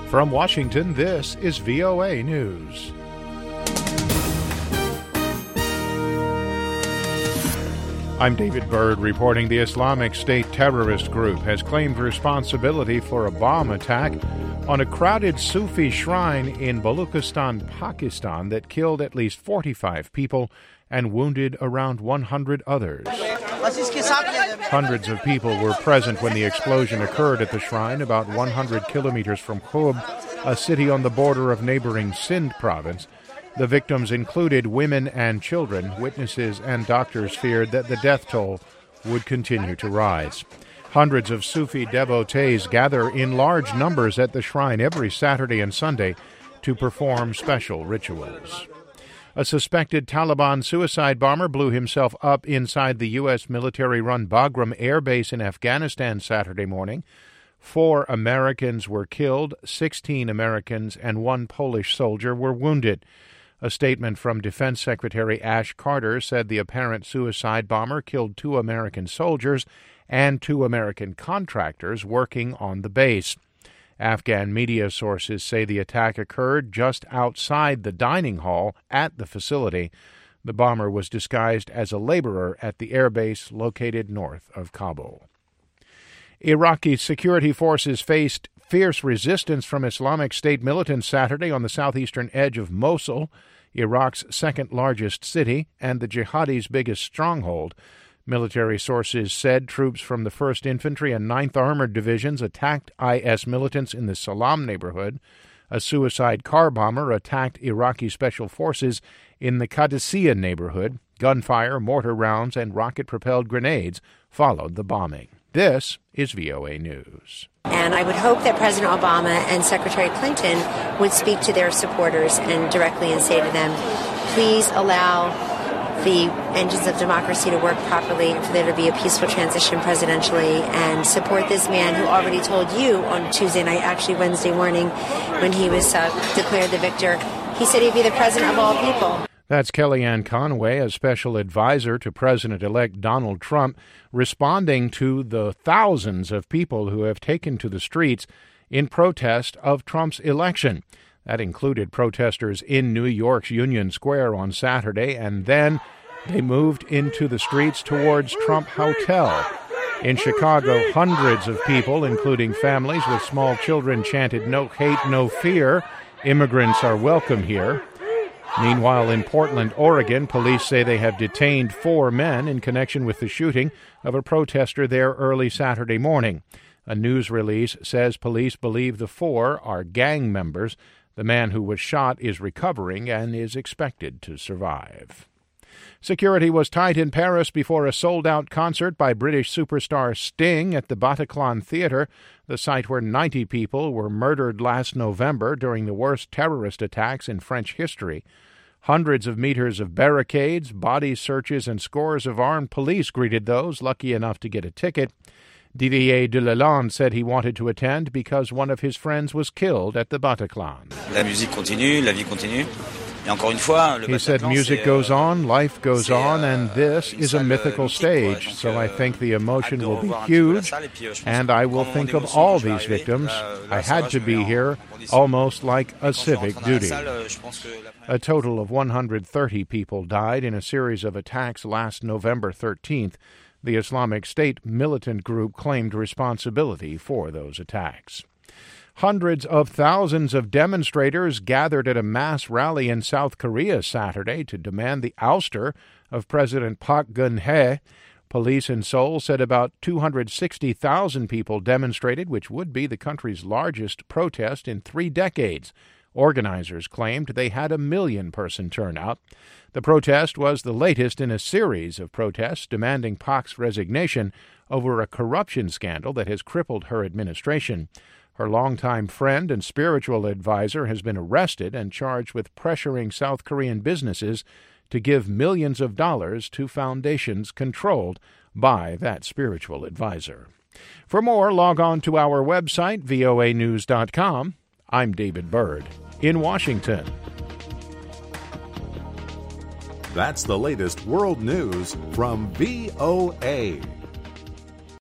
From Washington, this is VOA News. I'm David Byrd reporting the Islamic State terrorist group has claimed responsibility for a bomb attack on a crowded Sufi shrine in Baluchistan, Pakistan that killed at least 45 people and wounded around 100 others. Hundreds of people were present when the explosion occurred at the shrine about 100 kilometers from Khub, a city on the border of neighboring Sindh province. The victims included women and children. Witnesses and doctors feared that the death toll would continue to rise. Hundreds of Sufi devotees gather in large numbers at the shrine every Saturday and Sunday to perform special rituals. A suspected Taliban suicide bomber blew himself up inside the U.S. military-run Bagram Air Base in Afghanistan Saturday morning. 4 Americans were killed, 16 Americans and 1 Polish soldier were wounded. A statement from Defense Secretary Ash Carter said the apparent suicide bomber killed 2 American soldiers and 2 American contractors working on the base. Afghan media sources say the attack occurred just outside the dining hall at the facility. The bomber was disguised as a laborer at the airbase located north of Kabul. Iraqi security forces faced fierce resistance from Islamic State militants Saturday on the southeastern edge of Mosul, Iraq's second-largest city and the jihadis' biggest stronghold. Military sources said troops from the 1st Infantry and 9th Armored Divisions attacked IS militants in the Salam neighborhood. A suicide car bomber attacked Iraqi special forces in the Qadisiyah neighborhood. Gunfire, mortar rounds, and rocket-propelled grenades followed the bombing. This is VOA News. And I would hope that President Obama and Secretary Clinton would speak to their supporters and directly and say to them, please allow the engines of democracy to work properly and for there to be a peaceful transition presidentially, and support this man who already told you on Tuesday night, actually Wednesday morning, when he was declared the victor, he said he'd be the president of all people. That's Kellyanne Conway, a special advisor to President-elect Donald Trump, responding to the thousands of people who have taken to the streets in protest of Trump's election. That included protesters in New York's Union Square on Saturday, and then they moved into the streets towards Trump Hotel. In Chicago, hundreds of people, including families with small children, chanted, "No hate, no fear. Immigrants are welcome here." Meanwhile, in Portland, Oregon, police say they have detained 4 men in connection with the shooting of a protester there early Saturday morning. A news release says police believe the 4 are gang members. The man who was shot is recovering and is expected to survive. Security was tight in Paris before a sold-out concert by British superstar Sting at the Bataclan Theatre, the site where 90 people were murdered last November during the worst terrorist attacks in French history. Hundreds of meters of barricades, body searches, and scores of armed police greeted those lucky enough to get a ticket. Didier Delalande said he wanted to attend because one of his friends was killed at the Bataclan. La musique continue, la vie continue. He said music goes on, life goes on, and this is a mythical stage, so I think the emotion will be huge, and I will think of all these victims. I had to be here, almost like a civic duty. A total of 130 people died in a series of attacks last November 13th. The Islamic State militant group claimed responsibility for those attacks. Hundreds of thousands of demonstrators gathered at a mass rally in South Korea Saturday to demand the ouster of President Park Geun-hye. Police in Seoul said about 260,000 people demonstrated, which would be the country's largest protest in 3 decades. Organizers claimed they had a 1 million-person turnout. The protest was the latest in a series of protests demanding Park's resignation over a corruption scandal that has crippled her administration. Her longtime friend and spiritual advisor has been arrested and charged with pressuring South Korean businesses to give millions of dollars to foundations controlled by that spiritual advisor. For more, log on to our website, voanews.com. I'm David Byrd in Washington. That's the latest world news from VOA.